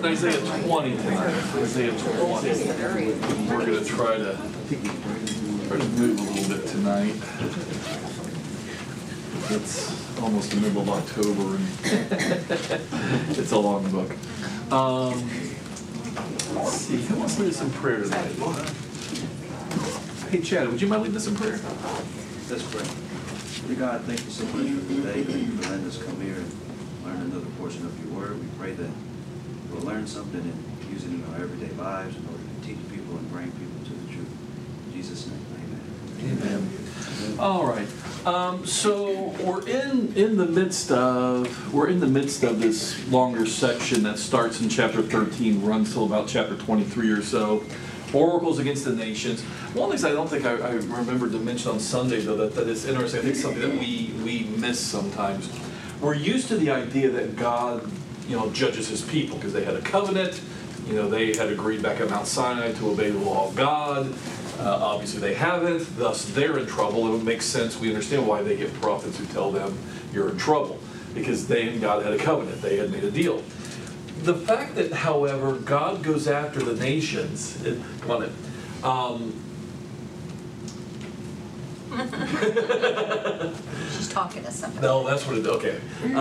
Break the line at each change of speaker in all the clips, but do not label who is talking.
in Isaiah 20 tonight. Isaiah 20. We're going to try to move a little bit tonight. It's almost the middle of October, and it's a long book. Let's see. Who wants to lead us in prayer tonight? Hey, Chad, would you mind leading us in prayer?
Let's pray. Dear God, thank you so much for today. Thank you for letting us come here and learn another portion of your word. We pray that we'll learn something and use it in our everyday lives in order to teach people and bring people to the truth. In Jesus' name, amen.
Amen. All right. So we're in the midst of this longer section that starts in chapter 13, runs till about chapter 23 or so. Oracles against the nations. One of the things I don't think I remembered to mention on Sunday, though, that is interesting, I think something that we miss sometimes. We're used to the idea that God, judges his people because they had a covenant. They had agreed back at Mount Sinai to obey the law of God. Obviously they haven't, thus they're in trouble. It would make sense. We understand why they get prophets who tell them you're in trouble, because they and God had a covenant. They had made a deal. The fact that, however, God goes after the nations, come on in.
She's talking to somebody.
No, that's what it, okay.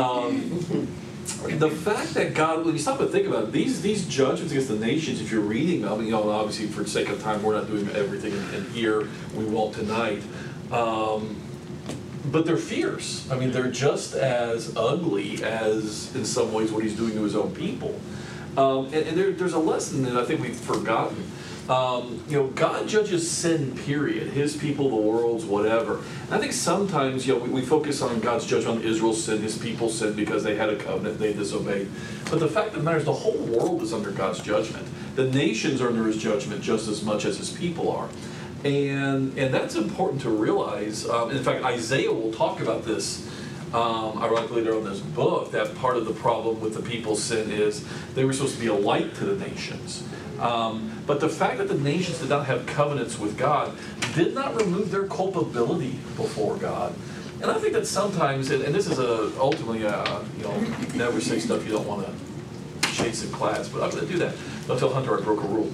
The fact that God, when you stop and think about it, these judgments against the nations, if you're reading them, obviously for the sake of time, we're not doing everything in here, we won't tonight. But they're fierce. I mean, they're just as ugly as, in some ways, what he's doing to his own people. And there's a lesson that I think we've forgotten. God judges sin, period. His people, the world's, whatever. And I think sometimes, we focus on God's judgment on Israel's sin, his people sin because they had a covenant, they disobeyed. But the fact of the matter is the whole world is under God's judgment. The nations are under his judgment just as much as his people are. And that's important to realize. In fact, Isaiah will talk about this, ironically, later on in this book, that part of the problem with the people's sin is they were supposed to be a light to the nations. But the fact that the nations did not have covenants with God did not remove their culpability before God. And I think that sometimes, and this is ultimately, never say stuff you don't want to chase in class, but I'm going to do that. Don't tell Hunter I broke a rule.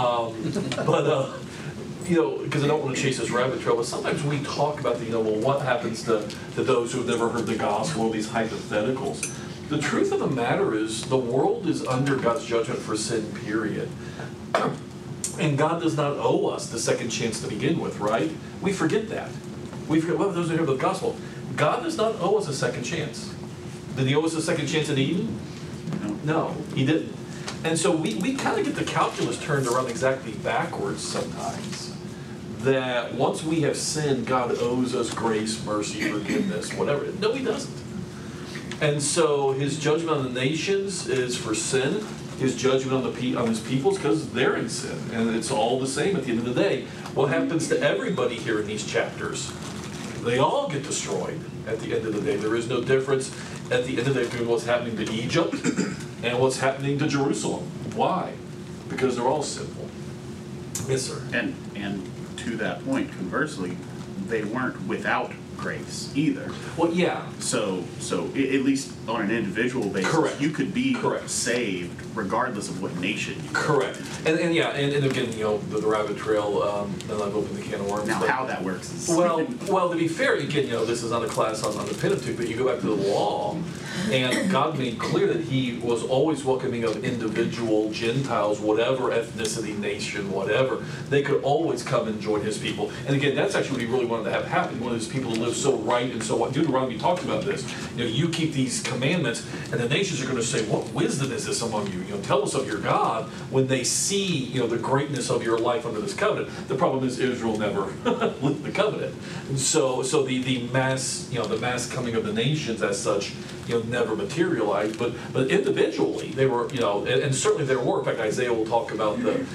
Because I don't want to chase this rabbit trail, but sometimes we talk about what happens to those who have never heard the gospel, these hypotheticals. The truth of the matter is the world is under God's judgment for sin, period. And God does not owe us the second chance to begin with, right? We forget that. We forget, those who hear the gospel. God does not owe us a second chance. Did he owe us a second chance in Eden? No, he didn't. And so we kind of get the calculus turned around exactly backwards sometimes. That once we have sinned, God owes us grace, mercy, forgiveness, whatever. No, he doesn't. And so his judgment on the nations is for sin. His judgment on his peoples because they're in sin. And it's all the same at the end of the day. What happens to everybody here in these chapters? They all get destroyed at the end of the day. There is no difference at the end of the day between what's happening to Egypt and what's happening to Jerusalem. Why? Because they're all sinful. Yes, sir.
And to that point, conversely, they weren't without grace either.
Well, yeah.
So at least on an individual basis,
correct.
You could be
correct.
Saved regardless of what nation you
correct. And again, the rabbit trail, and I've opened the can of worms.
Now, how that works is...
Well, to be fair, again, this is not a class on the Pentateuch, but you go back to the law, and God made clear that he was always welcoming of individual Gentiles, whatever ethnicity, nation, whatever. They could always come and join his people. And again, that's actually what he really wanted to have happen. He wanted his people to live so right and so what. Deuteronomy talks about this. You keep these commandments, and the nations are going to say, what wisdom is this among you? Tell us of your God when they see, the greatness of your life under this covenant. The problem is Israel never lived the covenant. And so the mass coming of the nations as such, never materialized. But individually, they were, and certainly there were. In fact, Isaiah will talk about the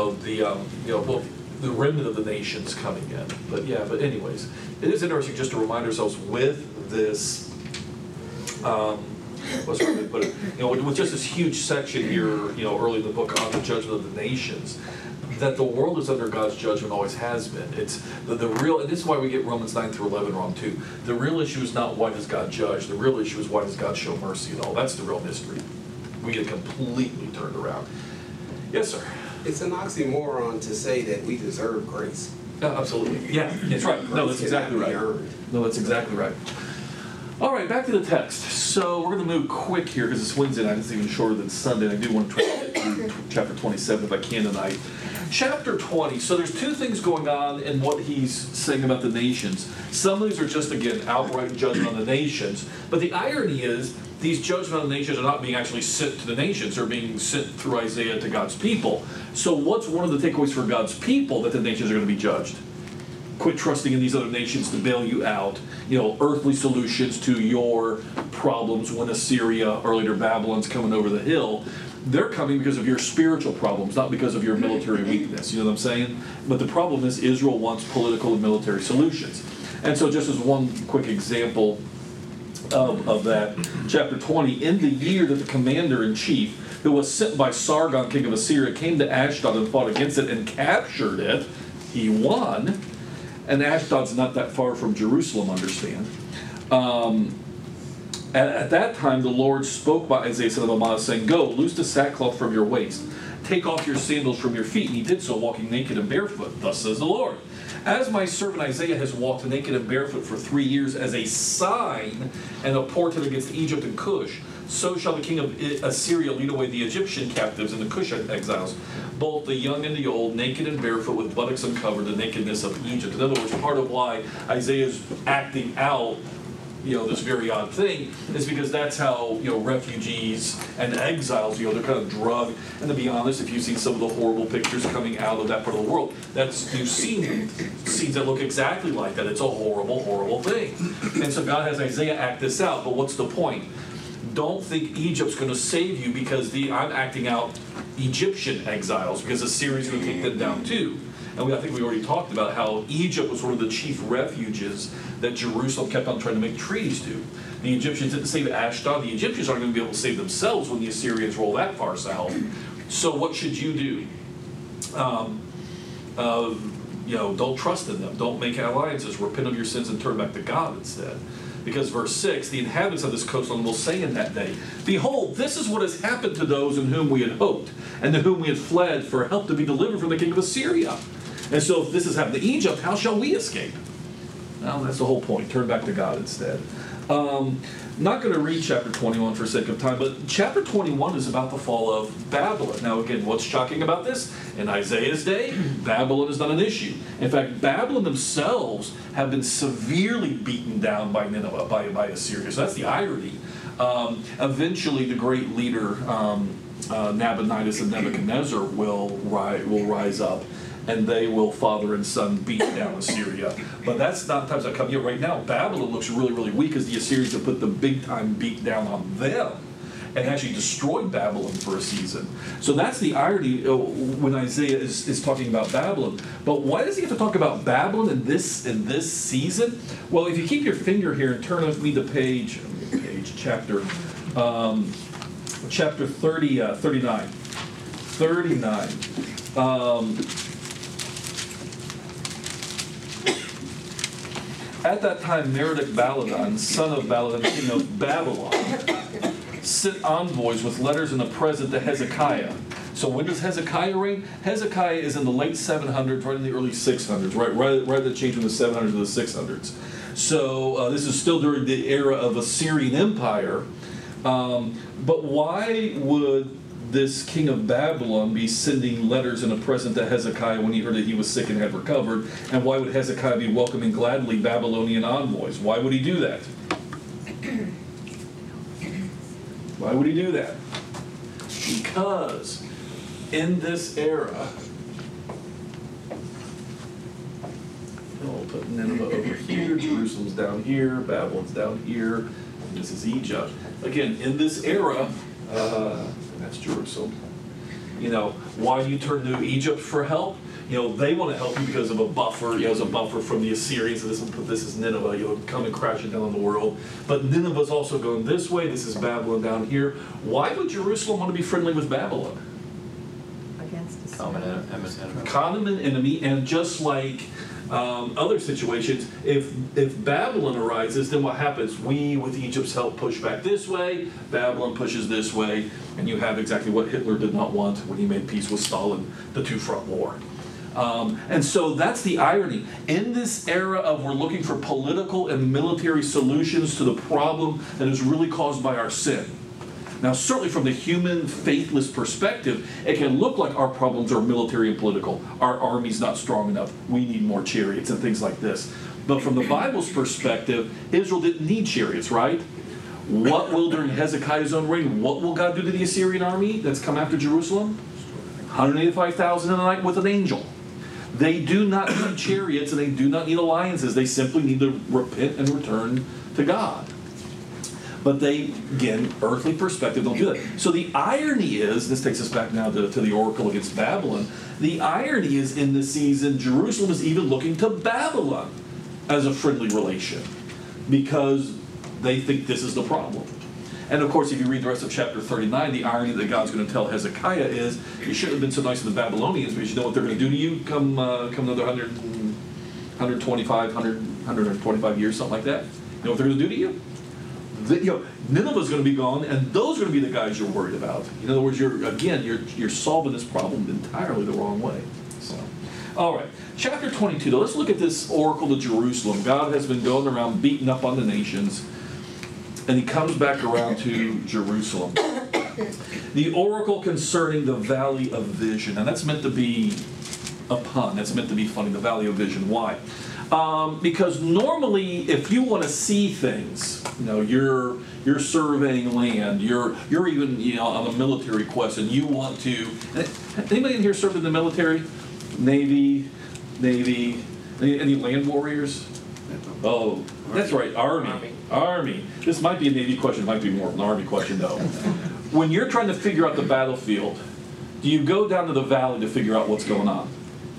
remnant of the nations coming in. But anyways, it is interesting just to remind ourselves with this. What's the way to put it? With just this huge section here, early in the book on the judgment of the nations, that the world is under God's judgment, always has been. It's the real, and this is why we get Romans 9 through 11 wrong too. The real issue is not why does God judge. The real issue is why does God show mercy at all. That's the real mystery. We get completely turned around. Yes, sir.
It's an oxymoron to say that we deserve grace.
Absolutely. Yeah, that's right. No, that's exactly right. No, that's exactly right. All right, back to the text. So we're going to move quick here because it's Wednesday night. It's even shorter than Sunday. And I do want to try to get through chapter 27 if I can tonight. Chapter 20. So there's two things going on in what he's saying about the nations. Some of these are just, again, outright judgment on the nations. But the irony is these judgment on the nations are not being actually sent to the nations. They're being sent through Isaiah to God's people. So what's one of the takeaways for God's people that the nations are going to be judged? Quit trusting in these other nations to bail you out. Earthly solutions to your problems when Assyria or later Babylon's coming over the hill. They're coming because of your spiritual problems, not because of your military weakness. You know what I'm saying? But the problem is Israel wants political and military solutions. And so just as one quick example of that, chapter 20, in the year that the commander-in-chief, who was sent by Sargon, king of Assyria, came to Ashdod and fought against it and captured it, he won. And Ashdod's not that far from Jerusalem, understand. At that time, the Lord spoke by Isaiah son of Amoz, saying, "Go, loose the sackcloth from your waist. Take off your sandals from your feet." And he did so, walking naked and barefoot. Thus says the Lord. As my servant Isaiah has walked naked and barefoot for 3 years as a sign and a portent against Egypt and Cush, so shall the king of Assyria lead away the Egyptian captives and the Cushite exiles, both the young and the old, naked and barefoot, with buttocks uncovered, the nakedness of Egypt. In other words, part of why Isaiah's acting out this very odd thing is because that's how refugees and exiles they're kind of drugged. And to be honest, if you've seen some of the horrible pictures coming out of that part of the world, you've seen scenes that look exactly like that. It's a horrible, horrible thing. And so God has Isaiah act this out. But what's the point? Don't think Egypt's going to save you because I'm acting out Egyptian exiles, because Assyria's going to take them down too. And I think we already talked about how Egypt was one of the chief refuges that Jerusalem kept on trying to make treaties to. The Egyptians didn't save Ashdod. The Egyptians aren't going to be able to save themselves when the Assyrians roll that far south. So what should you do? Don't trust in them. Don't make alliances. Repent of your sins and turn back to God instead. Because verse 6, the inhabitants of this coastland will say in that day, "Behold, this is what has happened to those in whom we had hoped, and to whom we had fled for help to be delivered from the king of Assyria. And so if this has happened to Egypt, how shall we escape?" Well, that's the whole point. Turn back to God instead. Not going to read chapter 21 for sake of time, but chapter 21 is about the fall of Babylon. Now again, what's shocking about this? In Isaiah's day, Babylon is not an issue. In fact, Babylon themselves have been severely beaten down by Nineveh, by Assyria. So that's the irony. Eventually, the great leader, Nabonidus and Nebuchadnezzar, will rise up, and they will, father and son, beat down Assyria. But that's not the times that come. Right now, Babylon looks really, really weak as the Assyrians have put the big-time beat down on them and actually destroyed Babylon for a season. So that's the irony when Isaiah is talking about Babylon. But why does he have to talk about Babylon in this season? Well, if you keep your finger here and turn with me to chapter 39. 39. At that time, Merodach-Baladan, son of Baladan, king of Babylon, sent envoys with letters and a present to Hezekiah. So when does Hezekiah reign? Hezekiah is in the late 700s, right in the early 600s, right at the change from the 700s to the 600s. So this is still during the era of Assyrian Empire. But why would this king of Babylon be sending letters and a present to Hezekiah when he heard that he was sick and had recovered? And why would Hezekiah be welcoming gladly Babylonian envoys? Why would he do that? Why would he do that? Because in this era, I'll put Nineveh over here, Jerusalem's down here, Babylon's down here, and this is Egypt. Again, in this era, that's Jerusalem. Why do you turn to Egypt for help? They want to help you because of a buffer, as a buffer from the Assyrians. So this is Nineveh, coming crashing down on the world. But Nineveh's also going this way. This is Babylon down here. Why would Jerusalem want to be friendly with Babylon?
Against the
Common enemy.
Common enemy, and just like Other situations, if Babylon arises, then what happens? We, with Egypt's help, push back this way, Babylon pushes this way, and you have exactly what Hitler did not want when he made peace with Stalin, the two-front war. And so that's the irony. In this era of we're looking for political and military solutions to the problem that is really caused by our sin. Now, certainly from the human, faithless perspective, it can look like our problems are military and political. Our army's not strong enough. We need more chariots and things like this. But from the Bible's perspective, Israel didn't need chariots, right? What will, during Hezekiah's own reign, what will God do to the Assyrian army that's come after Jerusalem? 185,000 in a night with an angel. They do not need chariots and they do not need alliances. They simply need to repent and return to God. But they, again, earthly perspective, don't do that. So the irony is, this takes us back now to the oracle against Babylon, the irony is in this season, Jerusalem is even looking to Babylon as a friendly relation because they think this is the problem. And of course, if you read the rest of chapter 39, the irony that God's going to tell Hezekiah is, you shouldn't have been so nice to the Babylonians because you know what they're going to do to you come another 125 years, something like that. You know what they're going to do to you? Nineveh's going to be gone, and those are going to be the guys you're worried about. In other words, you're solving this problem entirely the wrong way. So, all right, chapter 22. Though, let's look at this oracle to Jerusalem. God has been going around beating up on the nations, and he comes back around to Jerusalem. The oracle concerning the valley of vision, and that's meant to be a pun. That's meant to be funny. The valley of vision. Why? Because normally, if you want to see things, you're surveying land, you're even on a military quest, and you want to. Anybody in here served in the military, Navy, any land warriors? Oh, that's right, Army. This might be a Navy question. It might be more of an Army question, though. When you're trying to figure out the battlefield, do you go down to the valley to figure out what's going on?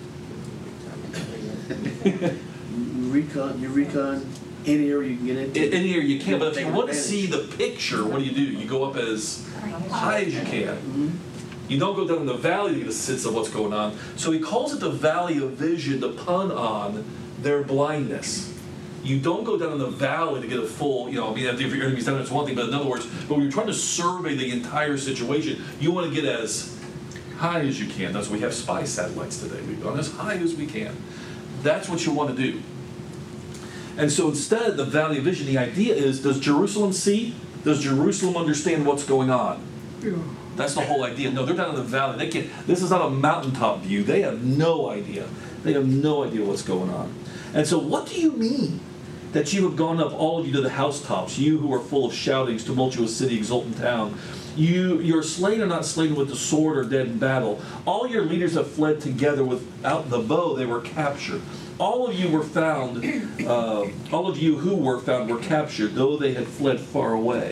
You recon any area you can get into.
Any area you can, but if you want to see the picture, what do? You go up as high as you can.
Mm-hmm.
You don't go down in the valley to get a sense of what's going on. So he calls it the valley of vision to pun on their blindness. You don't go down in the valley to get a full, if your enemy's down, it's one thing, but in other words, but when you're trying to survey the entire situation, you want to get as high as you can. That's why we have spy satellites today. We've gone as high as we can. That's what you want to do. And so instead, the valley of vision, the idea is, does Jerusalem see? Does Jerusalem understand what's going on?
Yeah.
That's the whole idea. No, they're down in the valley. They can't. This is not a mountaintop view. They have no idea. They have no idea what's going on. And so what do you mean that you have gone up, all of you, to the housetops, you who are full of shoutings, tumultuous city, exultant town? Your slain are not slain with the sword or dead in battle. All your leaders have fled together without the bow. They were captured. All of you were found, all of you who were found were captured, though they had fled far away.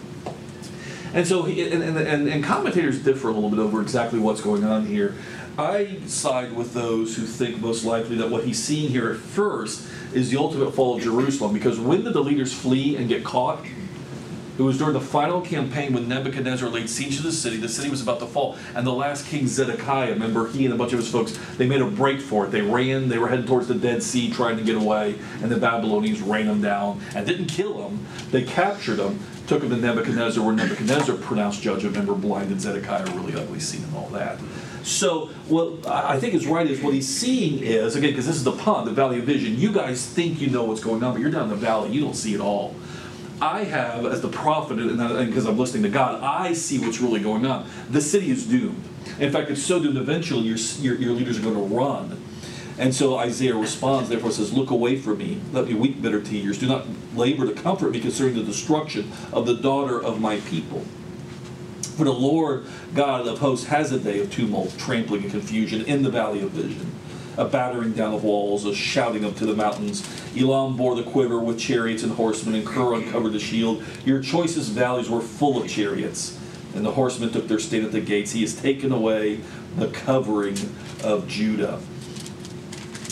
And so, and commentators differ a little bit over exactly what's going on here. I side with those who think most likely that what he's seeing here at first is the ultimate fall of Jerusalem. Because when did the leaders flee and get caught? It was during the final campaign when Nebuchadnezzar laid siege to the city. The city was about to fall. And the last king, Zedekiah, remember, he and a bunch of his folks, they made a break for it. They ran, they were heading towards the Dead Sea trying to get away. And the Babylonians ran them down and didn't kill them. They captured them, took them to Nebuchadnezzar, where Nebuchadnezzar pronounced judgment. Remember, blinded Zedekiah, a really ugly scene and all that. So what I think is right is what he's seeing is, again, because this is the pun, the valley of vision. You guys think you know what's going on, but you're down in the valley. You don't see it all. I have, as the prophet, and because I'm listening to God, I see what's really going on. The city is doomed. In fact, it's so doomed eventually your leaders are going to run. And so Isaiah responds, therefore says, look away from me, let me weep bitter tears. Do not labor to comfort me concerning the destruction of the daughter of my people. For the Lord God of hosts has a day of tumult, trampling, and confusion in the valley of vision. A battering down of walls, a shouting up to the mountains. Elam bore the quiver with chariots and horsemen, and Kir uncovered the shield. Your choicest valleys were full of chariots, and the horsemen took their stand at the gates. He has taken away the covering of Judah.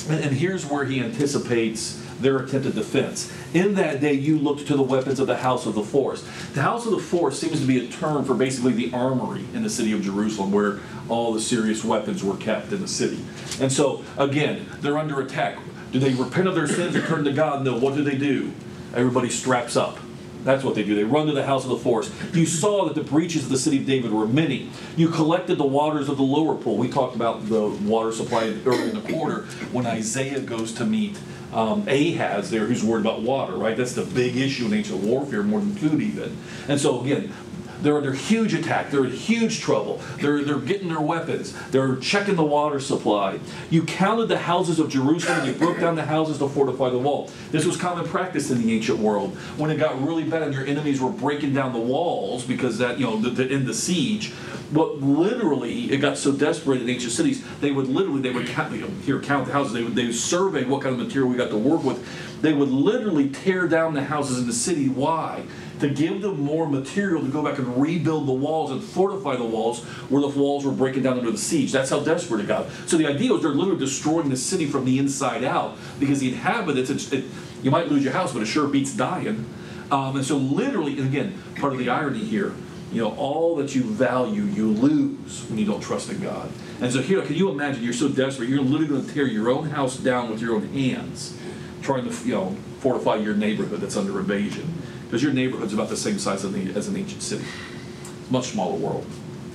And here's where he anticipates their attempted defense. In that day, you looked to the weapons of the house of the forest. The house of the forest seems to be a term for basically the armory in the city of Jerusalem, where all the serious weapons were kept in the city. And so, again, they're under attack. Do they repent of their sins and turn to God? No. What do? Everybody straps up. That's what they do. They run to the house of the forest. You saw that the breaches of the city of David were many. You collected the waters of the lower pool. We talked about the water supply earlier in the quarter when Isaiah goes to meet Ahaz there, who's worried about water, right? That's the big issue in ancient warfare, more than food even. And so again, they're under huge attack. They're in huge trouble. They're getting their weapons. They're checking the water supply. You counted the houses of Jerusalem, and you broke down the houses to fortify the wall. This was common practice in the ancient world. When it got really bad and your enemies were breaking down the walls because that, to end the siege, but literally it got so desperate in ancient cities, they would count the houses. They would survey what kind of material we got to work with. They would literally tear down the houses in the city. Why? To give them more material to go back and rebuild the walls and fortify the walls where the walls were breaking down under the siege. That's how desperate it got. So the idea was they're literally destroying the city from the inside out because the inhabitants, you might lose your house, but it sure beats dying. And so literally, and again, part of the irony here, all that you value, you lose when you don't trust in God. And so here, can you imagine, you're so desperate, you're literally going to tear your own house down with your own hands, trying to fortify your neighborhood that's under invasion. Because your neighborhood's about the same size as an ancient city. Much smaller world.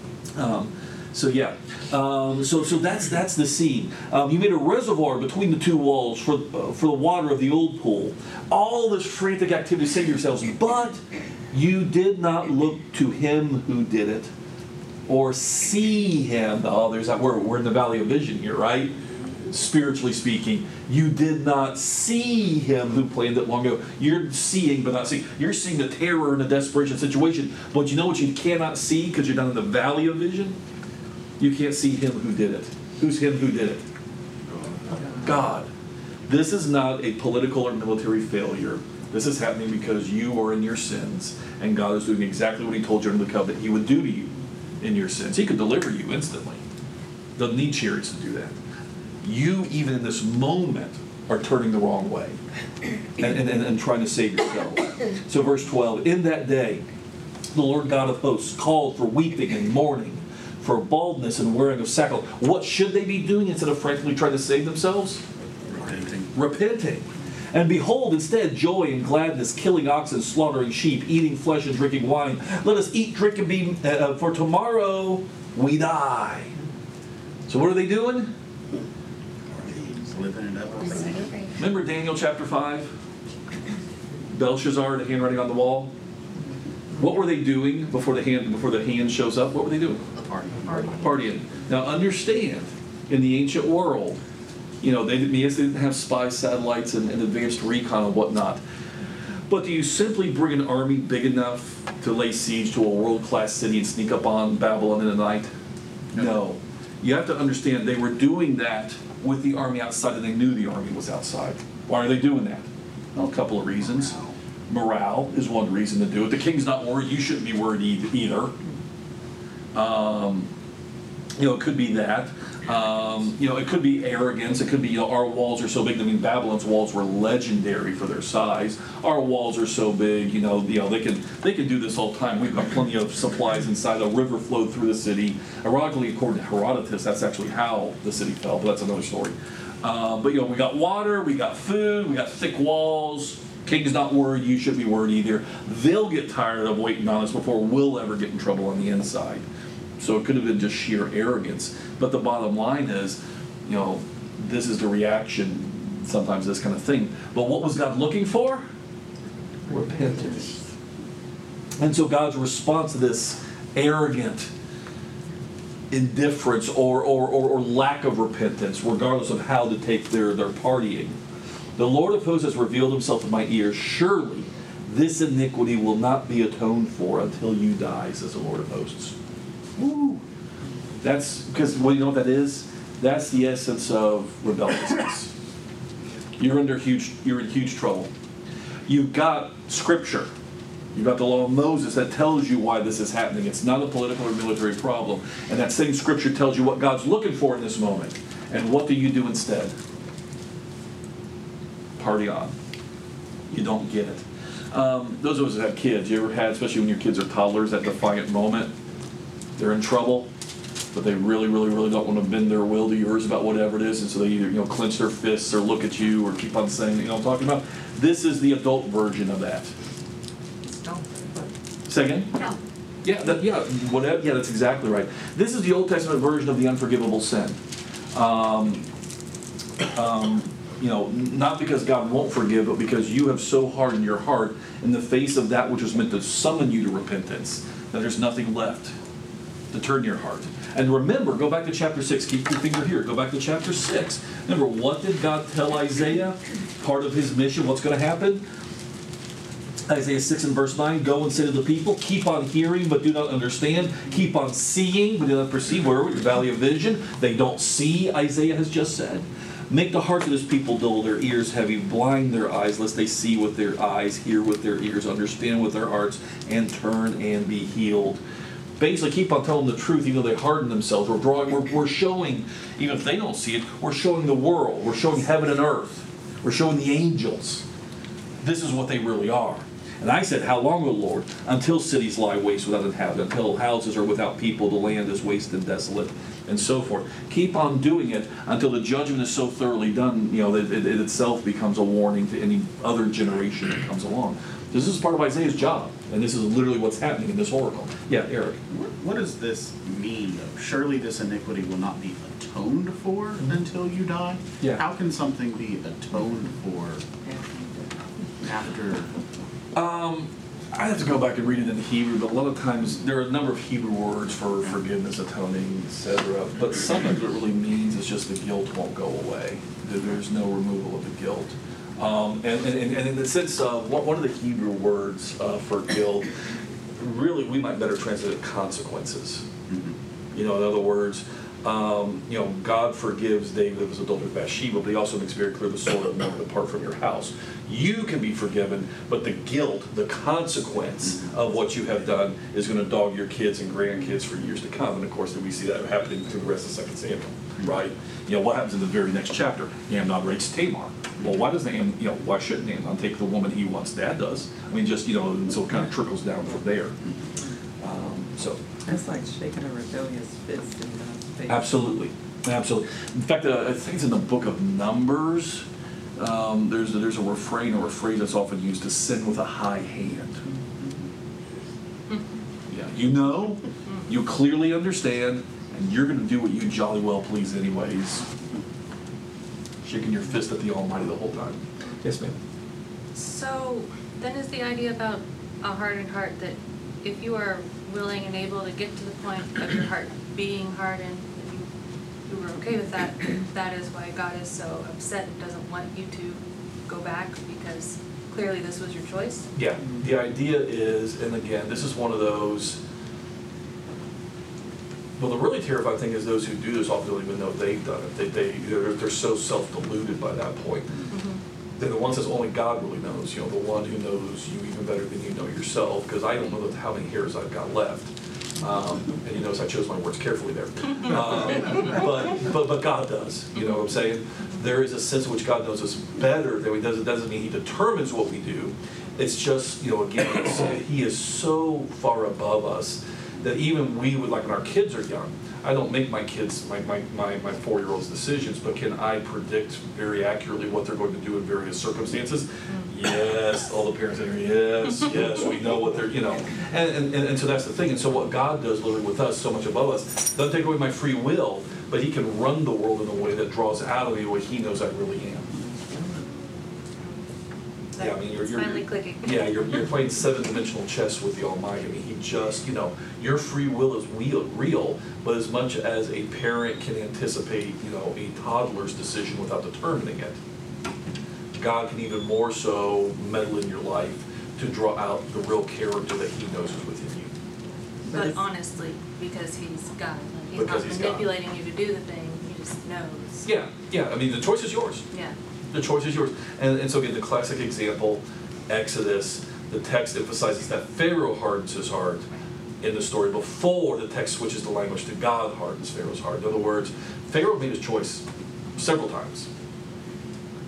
So that's the scene. You made a reservoir between the two walls for the water of the old pool. All this frantic activity, say to yourselves, but you did not look to him who did it, or see him. Oh, there's that word. We're in the valley of vision here, right? Spiritually speaking, you did not see him who planned it long ago. You're seeing, but not seeing. You're seeing the terror and the desperation situation. But you know what you cannot see because you're down in the valley of vision? You can't see him who did it. Who's him who did it? God. This is not a political or military failure. This is happening because you are in your sins, and God is doing exactly what he told you under the covenant he would do to you in your sins. He could deliver you instantly. Doesn't need chariots to do that. You, even in this moment, are turning the wrong way and trying to save yourself. So verse 12, in that day, the Lord God of hosts called for weeping and mourning, for baldness and wearing of sackcloth. What should they be doing instead of frantically trying to save themselves? Repenting. And behold, instead, joy and gladness, killing oxen, slaughtering sheep, eating flesh and drinking wine. Let us eat, drink, and be, for tomorrow we die. So what are they doing?
Living it up.
Remember Daniel chapter 5? Belshazzar, the handwriting on the wall? What were they doing before the hand shows up? What were they doing? Partying. Now understand, in the ancient world, they didn't have spy satellites and advanced recon and whatnot. But do you simply bring an army big enough to lay siege to a world-class city and sneak up on Babylon in the night? No. You have to understand they were doing that with the army outside, and they knew the army was outside. Why are they doing that? Well, a couple of reasons. Morale is one reason to do it. The king's not worried. You shouldn't be worried either. It could be that. It could be arrogance. It could be, our walls are so big. I mean, Babylon's walls were legendary for their size. Our walls are so big. They can do this all the time. We've got plenty of supplies inside. A river flowed through the city. Ironically, according to Herodotus, that's actually how the city fell. But that's another story. We got water. We got food. We got thick walls. King's not worried. You shouldn't be worried either. They'll get tired of waiting on us before we'll ever get in trouble on the inside. So it could have been just sheer arrogance. But the bottom line is, this is the reaction, sometimes this kind of thing. But what was God looking for? Repentance. And so God's response to this arrogant indifference or lack of repentance, regardless of how to take their partying. The Lord of hosts has revealed himself in my ears. Surely this iniquity will not be atoned for until you die, says the Lord of hosts. Woo. That's because, you know what that is? That's the essence of rebelliousness. You're in huge trouble. You've got Scripture. You've got the law of Moses that tells you why this is happening. It's not a political or military problem. And that same Scripture tells you what God's looking for in this moment. And what do you do instead? party on. You don't get it. Those of us that have kids, you ever had, especially when your kids are toddlers, that defiant moment? They're in trouble, but they really, really, really don't want to bend their will to yours about whatever it is, and so they either clench their fists or look at you or keep on saying, what I'm talking about. This is the adult version of that. Say again?
No.
Yeah, that's exactly right. This is the Old Testament version of the unforgivable sin. Not because God won't forgive, but because you have so hardened your heart in the face of that which was meant to summon you to repentance, that there's nothing left to turn your heart. And remember, go back to chapter 6. Keep your finger here. Go back to chapter 6. Remember, what did God tell Isaiah? Part of his mission, what's going to happen? Isaiah 6 and verse 9, go and say to the people, keep on hearing but do not understand. Keep on seeing but do not perceive. Where are we? The valley of vision. They don't see, Isaiah has just said. Make the hearts of this people dull, their ears heavy, blind their eyes, lest they see with their eyes, hear with their ears, understand with their hearts, and turn and be healed. Basically, keep on telling the truth, even though they harden themselves. We're showing, even if they don't see it, we're showing the world. We're showing heaven and earth. We're showing the angels. This is what they really are. And I said, how long, O Lord, until cities lie waste without inhabitant, until houses are without people, the land is waste and desolate, and so forth. Keep on doing it until the judgment is so thoroughly done, that it itself becomes a warning to any other generation that comes along. This is part of Isaiah's job, and this is literally what's happening in this oracle. Yeah, Eric.
What does this mean, though? Surely this iniquity will not be atoned for until you die?
Yeah.
How can something be atoned for after?
I have to go back and read it in Hebrew, but a lot of times there are a number of Hebrew words for forgiveness, atoning, etc. But sometimes what it really means is just the guilt won't go away. There's no removal of the guilt. And in the sense of one of the Hebrew words for guilt, really we might better translate it consequences. In other words, God forgives David of his adultery with Bathsheba, but he also makes very clear the sword will never depart from your house. You can be forgiven, but the guilt, the consequence of what you have done is going to dog your kids and grandkids for years to come. And of course, we see that happening through the rest of 2 Samuel, right? What happens in the very next chapter? Amnon rapes Tamar. Well, why doesn't why shouldn't Amnon take the woman he wants? Dad does. And so it kind of trickles down from there.
That's like shaking a rebellious fist in God's face.
Absolutely. In fact, I think it's in the book of Numbers. There's a refrain or a phrase that's often used to sin with a high hand. Yeah, you clearly understand, and you're going to do what you jolly well please anyways. Shaking your fist at the Almighty the whole time. Yes, ma'am.
So then is the idea about a hardened heart that if you are willing and able to get to the point of your heart being hardened, and you were okay with that, that is why God is so upset and doesn't want you to go back, because clearly this was your choice?
Yeah, the idea is, and again, this is one of those, well, the really terrifying thing is those who do this often don't even know they've done it. They're so self-deluded by that point. They're the ones that only God really knows, the one who knows you even better than you know yourself, because I don't know how many hairs I've got left. And you notice I chose my words carefully there. But God does, you know what I'm saying? There is a sense in which God knows us better than he does. It doesn't mean he determines what we do. It's just, again, he is so far above us that even we would, like when our kids are young, I don't make my kids, my 4-year-olds decisions, but can I predict very accurately what they're going to do in various circumstances? Yes, all the parents in here, yes, we know what they're, and so that's the thing. And so what God does living with us so much above us, doesn't take away my free will, but he can run the world in a way that draws out of me what he knows I really am. Yeah,
It's finally clicking.
Yeah, you're playing 7-dimensional chess with the Almighty. He just, your free will is real, but as much as a parent can anticipate, a toddler's decision without determining it, God can even more so meddle in your life to draw out the real character that he knows is within you.
But honestly, because he's God. He's
Because
not
he's
manipulating you to do the thing, he just knows.
Yeah, the choice is yours.
Yeah.
The choice is yours. And so again, the classic example, Exodus, the text emphasizes that Pharaoh hardens his heart in the story before the text switches the language to God hardens Pharaoh's heart. In other words, Pharaoh made his choice several times.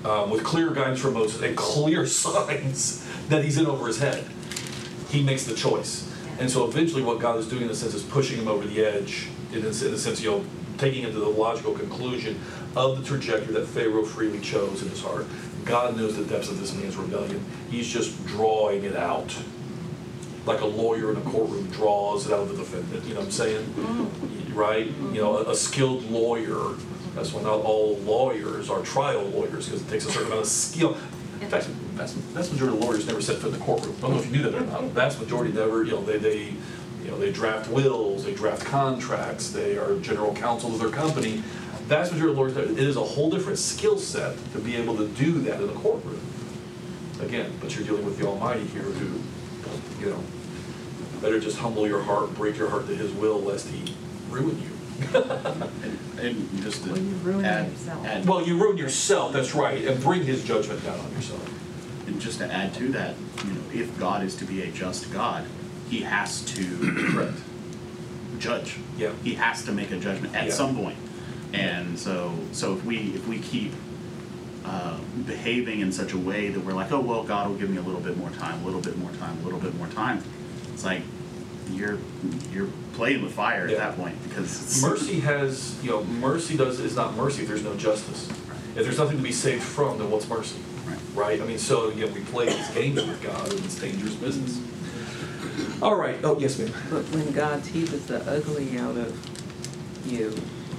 with clear guidance from Moses and clear signs that he's in over his head. He makes the choice. And so eventually what God is doing in a sense is pushing him over the edge, in a sense, taking him to the logical conclusion of the trajectory that Pharaoh freely chose in his heart. God knows the depths of this man's rebellion. He's just drawing it out. Like a lawyer in a courtroom draws it out of the defendant, you know what I'm saying? Right? A skilled lawyer, that's why not all lawyers are trial lawyers, because it takes a certain amount of skill. In fact, vast majority of lawyers never set foot in the courtroom. I don't know if you knew that or not. Vast majority never, they draft wills, they draft contracts, they are general counsel of their company. Vast majority of lawyers, it is a whole different skill set to be able to do that in a courtroom. Again, but you're dealing with the Almighty here who, better just humble your heart, break your heart to his will, lest he ruin you.
And just to
Well, you ruin
add,
yourself.
add,
Well, you ruin yourself, that's right, and bring his judgment down on yourself.
and just to add to that, if God is to be a just God, he has to
Correct.
judge.
Yeah.
He has to make a judgment at
Yeah.
some point. And so if we keep behaving in such a way that we're like, oh well, God will give me a little bit more time, a little bit more time, a little bit more time. It's like you're playing with fire
Yeah.
at that point, because it's,
Mercy has, mercy is not mercy if there's no justice. If there's nothing to be saved from, then what's mercy?
Right.
Right? I mean, so again, we play these games with God, and it's dangerous business. All right. Oh, yes, ma'am.
But when God teases the ugly out of you,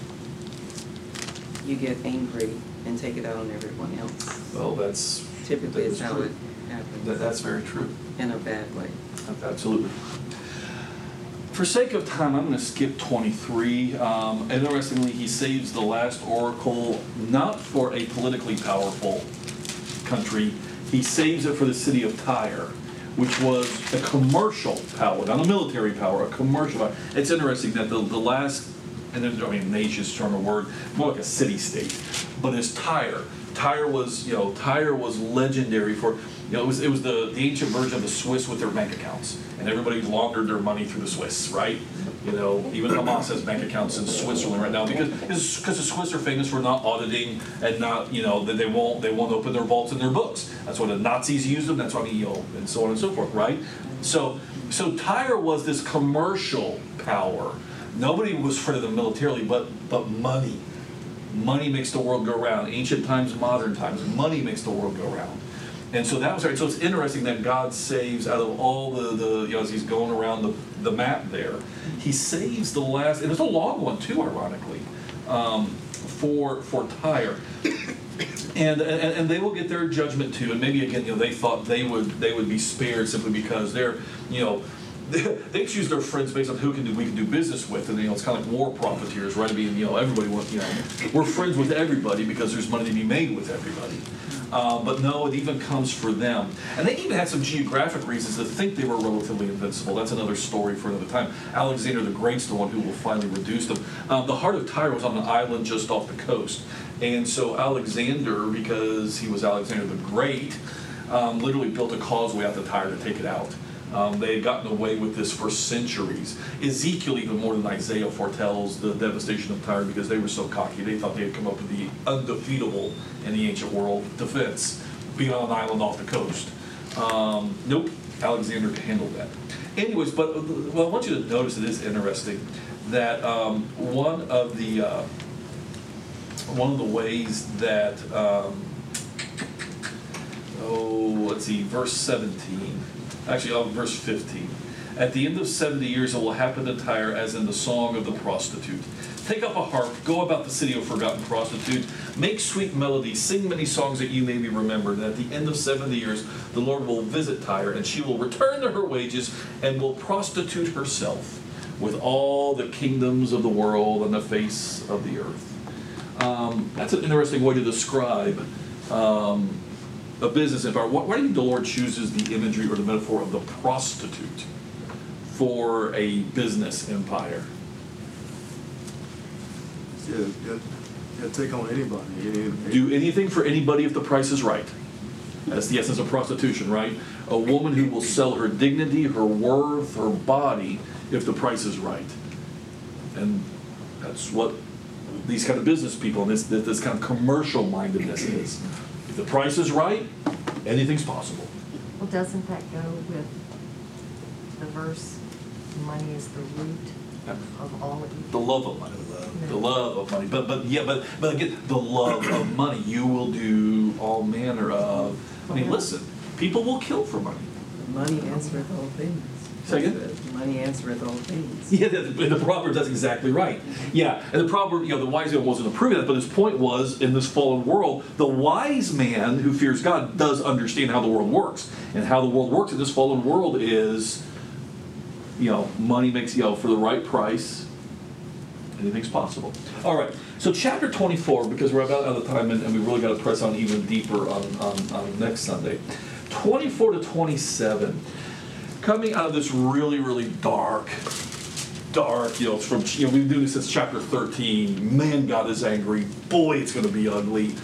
you get angry and take it out on everyone else.
Well, that's
Typically,
that
it's
is
how
true.
it happens.
That's very true.
In a bad way.
Absolutely. For sake of time, I'm going to skip 23. Interestingly, he saves the last oracle not for a politically powerful country. He saves it for the city of Tyre, which was a commercial power, not a military power, a commercial power. It's interesting that the last, and then, nation is a stronger word, more like a city-state, but it's Tyre. Tyre was legendary for, it was the ancient version of the Swiss with their bank accounts, and everybody laundered their money through the Swiss, right? Even Hamas has bank accounts in Switzerland right now because the Swiss are famous for not auditing and not, that they won't open their vaults and their books. That's why the Nazis used them. That's why and so on and so forth, right? So Tyre was this commercial power. Nobody was afraid of them militarily, but money. Money makes the world go round. Ancient times, modern times, money makes the world go round. And so that was right. So it's interesting that God saves out of all the as he's going around the map there, he saves the last, and it's a long one too, ironically, for Tyre. And they will get their judgment too. And maybe again, they thought they would be spared simply because they're, they choose their friends based on who we can do business with, and it's kind of like war profiteers, right? I mean, everybody wants, we're friends with everybody because there's money to be made with everybody. But no, it even comes for them. And they even had some geographic reasons to think they were relatively invincible. That's another story for another time. Alexander the Great's the one who will finally reduce them. The heart of Tyre was on an island just off the coast. And so Alexander, because he was Alexander the Great, literally built a causeway out to Tyre to take it out. They had gotten away with this for centuries. Ezekiel, even more than Isaiah, foretells the devastation of Tyre because they were so cocky. They thought they had come up with the undefeatable in the ancient world defense, being on an island off the coast. Nope, Alexander handled that. Anyways, but I want you to notice, it is interesting that one of the ways that let's see, verse 17. Actually, verse 15. At the end of 70 years, it will happen to Tyre as in the song of the prostitute. Take up a harp, go about the city of forgotten prostitute, make sweet melodies, sing many songs that you may be remembered. And at the end of 70 years, the Lord will visit Tyre, and she will return to her wages and will prostitute herself with all the kingdoms of the world on the face of the earth. That's an interesting way to describe a business empire. Why do you think the Lord chooses the imagery or the metaphor of the prostitute for a business empire?
Yeah, take on anybody.
Do anything for anybody if the price is right. That's the essence of prostitution, right? A woman who will sell her dignity, her worth, her body if the price is right. And that's what these kind of business people and this kind of commercial mindedness is. If the price is right, anything's possible.
Well, doesn't that go with the verse, money is the root of all evil?
The love of money. The love of money. But again, the love of money. You will do all manner of, I mean, listen, people will kill for money.
Money answereth all things.
Say again?
Money answereth all things.
Yeah, the proverb, that's exactly right. Yeah, and the proverb, the wise man wasn't approving that, but his point was, in this fallen world, the wise man who fears God does understand how the world works. And how the world works in this fallen world is, money makes, for the right price, anything's possible. All right, so chapter 24, because we're about out of time and we really got to press on even deeper on next Sunday. 24 to 27. Coming out of this really, really dark, it's from, we've been doing this since chapter 13. Man, God is angry. Boy, it's going to be ugly.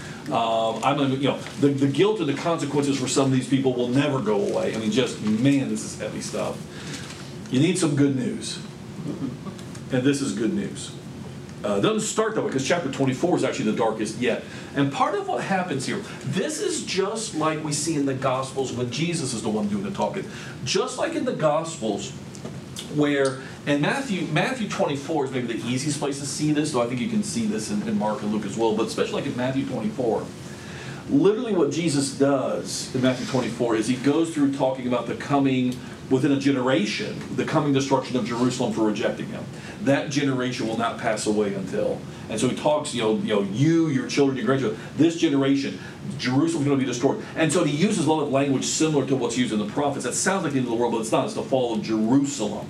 The guilt and the consequences for some of these people will never go away. I mean, this is heavy stuff. You need some good news. And this is good news. It doesn't start that way, because chapter 24 is actually the darkest yet. And part of what happens here, this is just like we see in the Gospels when Jesus is the one doing the talking. Just like in the Gospels, where, and Matthew 24 is maybe the easiest place to see this, though I think you can see this in Mark and Luke as well, but especially like in Matthew 24. Literally what Jesus does in Matthew 24 is he goes through talking about the coming, within a generation, the coming destruction of Jerusalem for rejecting him. That generation will not pass away until. And so he talks, you, your children, your grandchildren, this generation, Jerusalem's going to be destroyed. And so he uses a lot of language similar to what's used in the prophets. That sounds like the end of the world, but it's not. It's the fall of Jerusalem.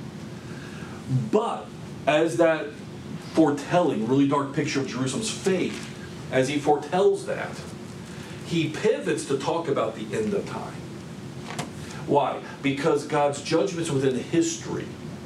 But as that foretelling, really dark picture of Jerusalem's fate, as he foretells that, he pivots to talk about the end of time. Why? Because God's judgments within history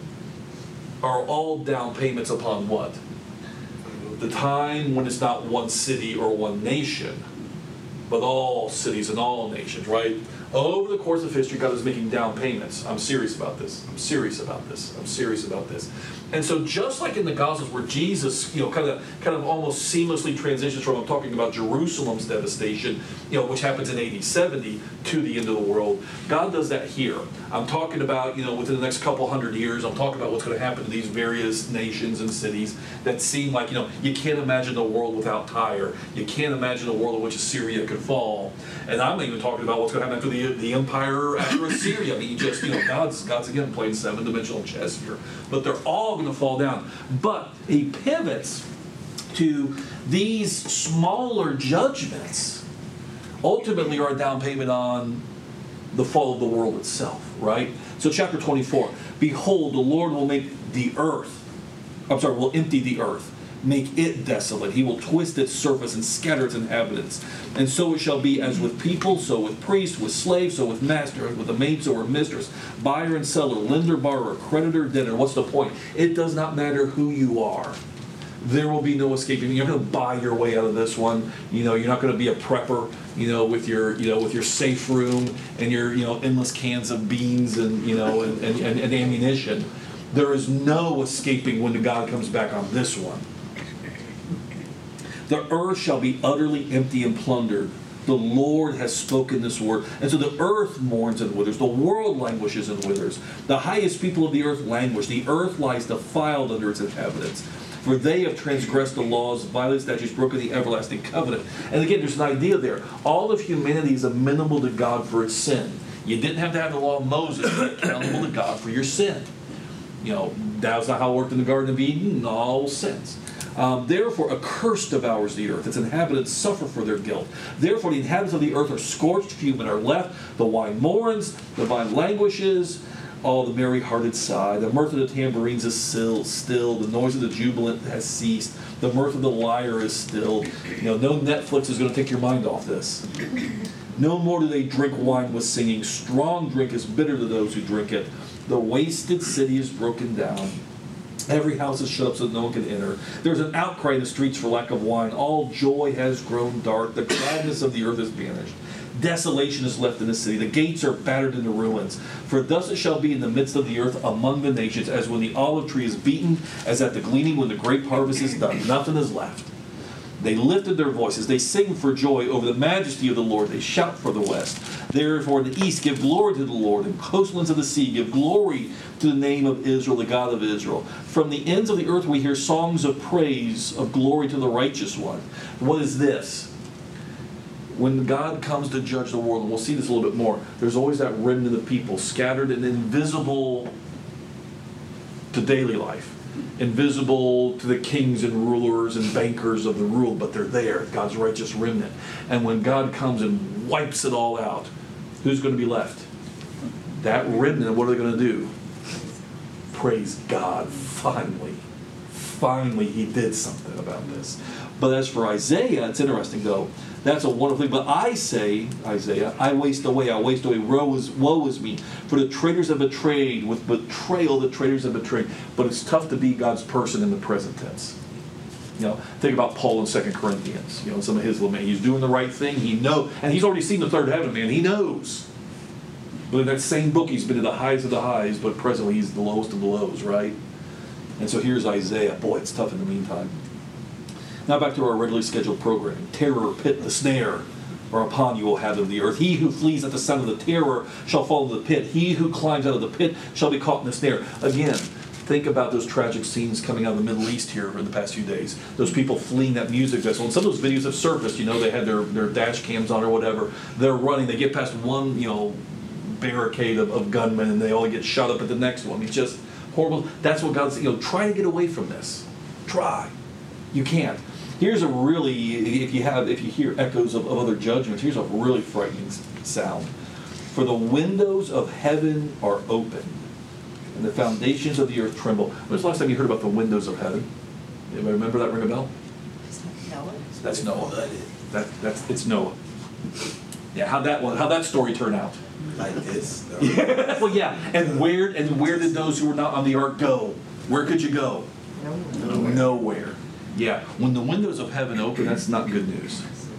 are all down payments upon what? The time when it's not one city or one nation, but all cities and all nations, right? Over the course of history, God is making down payments. I'm serious about this. I'm serious about this. I'm serious about this. And so just like in the Gospels where Jesus, kind of almost seamlessly transitions from, I'm talking about Jerusalem's devastation, which happens in AD 70 to the end of the world, God does that here. I'm talking about, within the next couple hundred years, I'm talking about what's going to happen to these various nations and cities that seem like, you can't imagine a world without Tyre. You can't imagine a world in which Assyria could fall. And I'm even talking about what's going to happen to the empire after Assyria. I mean, God's again playing seven-dimensional chess here. But they're all going to fall down. But he pivots to these smaller judgments ultimately are a down payment on the fall of the world itself, right? So chapter 24, behold, the Lord will make the earth, will empty the earth, make it desolate. He will twist its surface and scatter its inhabitants. And so it shall be as with people, so with priests, with slaves, so with master, with a maid, so with mistress, buyer and seller, lender, borrower, creditor, debtor. What's the point? It does not matter who you are. There will be no escaping. You're going to buy your way out of this one. You're not going to be a prepper, with your safe room and your, endless cans of beans and, and ammunition. There is no escaping when God comes back on this one. The earth shall be utterly empty and plundered. The Lord has spoken this word. And so the earth mourns and withers. The world languishes and withers. The highest people of the earth languish. The earth lies defiled under its inhabitants. For they have transgressed the laws, violated statutes, broken the everlasting covenant. And again, there's an idea there. All of humanity is amenable to God for its sin. You didn't have to have the law of Moses to be accountable to God for your sin. That was not how it worked in the Garden of Eden in all sins. Therefore, a curse devours the earth. Its inhabitants suffer for their guilt. Therefore, the inhabitants of the earth are scorched, few men are left. The wine mourns, the vine languishes, all the merry-hearted sigh. The mirth of the tambourines is still. The noise of the jubilant has ceased. The mirth of the lyre is stilled. No Netflix is going to take your mind off this. No more do they drink wine with singing. Strong drink is bitter to those who drink it. The wasted city is broken down. Every house is shut up so that no one can enter. There's an outcry in the streets for lack of wine. All joy has grown dark. The gladness of the earth is vanished. Desolation is left in the city. The gates are battered into ruins. For thus it shall be in the midst of the earth among the nations, as when the olive tree is beaten, as at the gleaning when the grape harvest is done. Nothing is left. They lifted their voices. They sing for joy over the majesty of the Lord. They shout for the west. Therefore, in the east, give glory to the Lord. And coastlands of the sea, give glory to the name of Israel, the God of Israel. From the ends of the earth, we hear songs of praise, of glory to the righteous one. What is this? When God comes to judge the world, and we'll see this a little bit more, there's always that remnant of people scattered and invisible to daily life. Invisible to the kings and rulers and bankers of the world, but they're there, God's righteous remnant. And when God comes and wipes it all out, who's going to be left? That remnant. What are they going to do? Praise God, finally. Finally, he did something about this. But as for Isaiah, it's interesting though. That's a wonderful thing. But I say, Isaiah, I waste away, woe is me. For the traitors have betrayed, with betrayal the traitors have betrayed. But it's tough to be God's person in the present tense. You know, think about Paul in 2 Corinthians. You know, some of his lament. He's doing the right thing. He knows, and he's already seen the third heaven, man. He knows. But in that same book, he's been to the highs of the highs, but presently he's the lowest of the lows, right? And so here's Isaiah. Boy, it's tough in the meantime. Now back to our regularly scheduled programming. Terror, pit, the snare are upon you, O habit of the earth. He who flees at the sound of the terror shall fall into the pit. He who climbs out of the pit shall be caught in the snare. Again, think about those tragic scenes coming out of the Middle East here in the past few days. Those people fleeing that music festival. And some of those videos have surfaced. You know, they had their dash cams on or whatever. They're running. They get past one, you know, barricade of gunmen and they all get shot up at the next one. It's just horrible. That's what God's, you know, try to get away from this. Try. You can't. Here's a really, if you hear echoes of other judgments, here's a really frightening sound. For the windows of heaven are open, and the foundations of the earth tremble. When was the last time you heard about the windows of heaven? Anybody remember that? Ring a bell?
Noah?
That's Noah. It's Noah. Yeah, how'd that story turn out?
Like this.
Yeah. Well, yeah. And where did those who were not on the ark go? Where could you go? Nowhere. Yeah, when the windows of heaven open, that's not good news.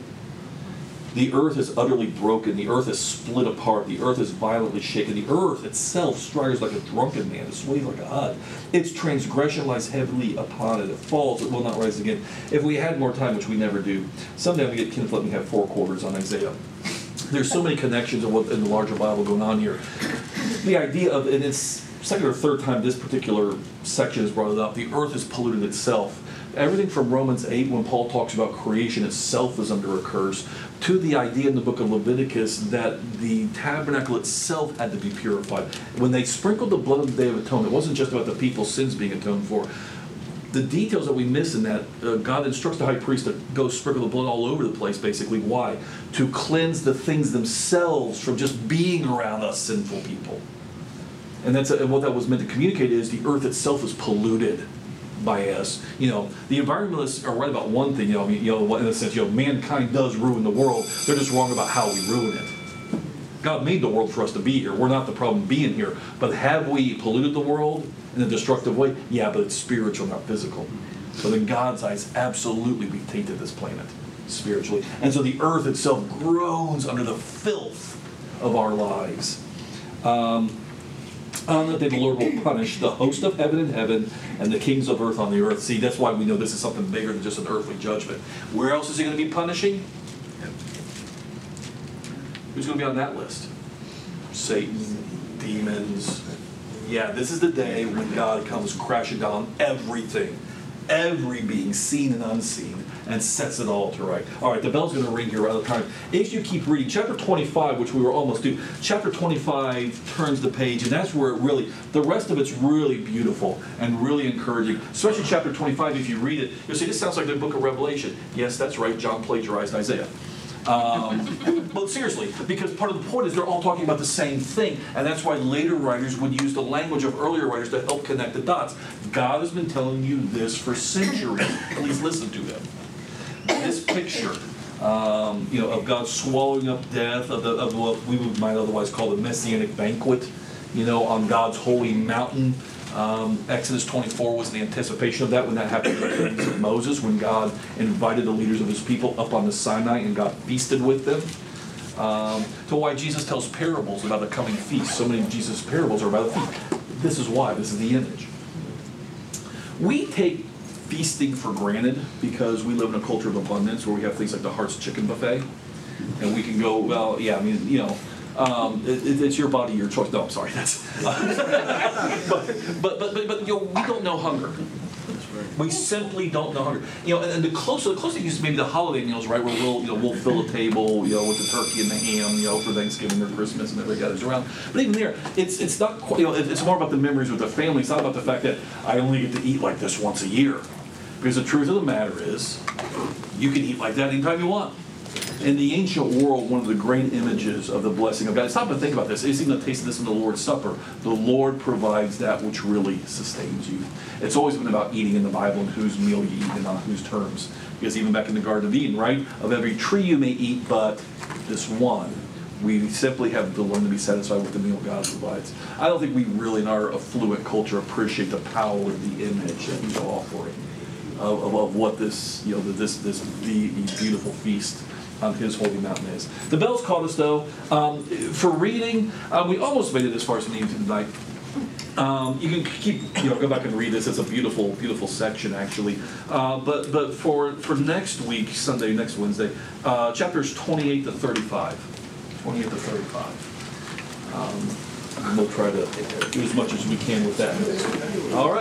The earth is utterly broken. The earth is split apart. The earth is violently shaken. The earth itself struggles like a drunken man. It sways like a hud. Its transgression lies heavily upon it. It falls. It will not rise again. If we had more time, which we never do, someday we get Kenneth let me have 4 quarters on Isaiah. There's so many connections in the larger Bible going on here. The idea of, and it's second or third time this particular section has brought it up, the earth is polluted itself. Everything from Romans 8, when Paul talks about creation itself is under a curse, to the idea in the book of Leviticus that the tabernacle itself had to be purified. When they sprinkled the blood of the Day of Atonement, it wasn't just about the people's sins being atoned for. The details that we miss in that, God instructs the high priest to go sprinkle the blood all over the place, basically. Why? To cleanse the things themselves from just being around us sinful people. And what that was meant to communicate is the earth itself is polluted by us. You know, the environmentalists are right about one thing, in a sense, mankind does ruin the world. They're just wrong about how we ruin it. God made the world for us to be here. We're not the problem being here. But have we polluted the world in a destructive way? Yeah, but it's spiritual, not physical. But in God's eyes, absolutely we've tainted this planet spiritually. And so the earth itself groans under the filth of our lives. On that day the Lord will punish the host of heaven in heaven and the kings of earth on the earth. See, that's why we know this is something bigger than just an earthly judgment. Where else is he going to be punishing? Who's going to be on that list? Satan, demons. Yeah, this is the day when God comes crashing down on everything. Every being, seen and unseen, and sets it all to right. All right, the bell's going to ring here around the time. If you keep reading, chapter 25, which we were almost due, chapter 25 turns the page, and that's where it really, the rest of it's really beautiful and really encouraging. Especially chapter 25, if you read it, you'll see this sounds like the book of Revelation. Yes, that's right, John plagiarized Isaiah. But seriously, because part of the point is they're all talking about the same thing, and that's why later writers would use the language of earlier writers to help connect the dots. God has been telling you this for centuries. At least listen to him. This picture, of God swallowing up death, of what we might otherwise call the Messianic banquet, on God's holy mountain. Exodus 24 was the anticipation of that when that happened in the days of Moses, when God invited the leaders of his people up on the Sinai and God feasted with them. To why Jesus tells parables about a coming feast. So many of Jesus' parables are about a feast. This is why. This is the image. We take feasting for granted because we live in a culture of abundance where we have things like the Hart's Chicken Buffet, and we can go, well, yeah, I mean, you know, it's your body, your choice. No, I'm sorry, that's. but you know, we don't know hunger. We simply don't know hunger. You know, and the closer it used to maybe the holiday meals, right, where we'll fill a table, you know, with the turkey and the ham, you know, for Thanksgiving or Christmas, and everybody gathers around. But even there, it's not quite, you know, it's more about the memories with the family. It's not about the fact that I only get to eat like this once a year, because the truth of the matter is, you can eat like that anytime you want. In the ancient world, one of the great images of the blessing of God, stop and think about this. It's even a taste of this in the Lord's Supper. The Lord provides that which really sustains you. It's always been about eating in the Bible and whose meal you eat and on whose terms. Because even back in the Garden of Eden, right? Of every tree you may eat, but this one. We simply have to learn to be satisfied with the meal God provides. I don't think we really, in our affluent culture, appreciate the power of the image that He's offering of what this, you know, this beautiful feast on His holy mountain is. The bells called us though. For reading, we almost made it as far as we needed to tonight. You can keep, you know, go back and read this. It's a beautiful, beautiful section actually. But for next week, Sunday, next Wednesday, chapters 28 to 35. 28 to 35. And we'll try to do as much as we can with that. All right.